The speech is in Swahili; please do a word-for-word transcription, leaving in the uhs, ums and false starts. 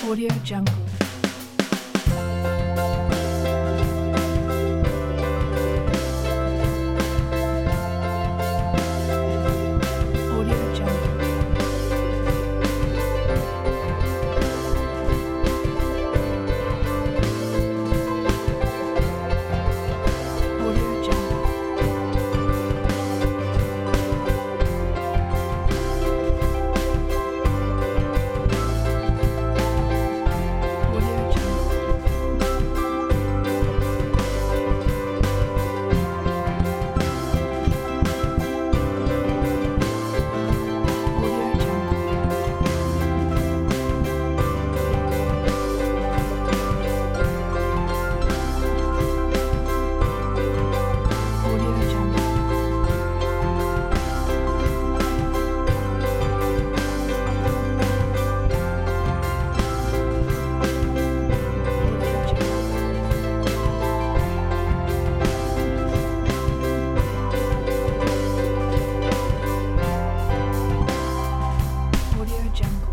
Audio Jungle. Audio Jungle. Audio Jungle. Audio Jungle. Audio Jungle. Audio Jungle. Audio Jungle. Audio Jungle.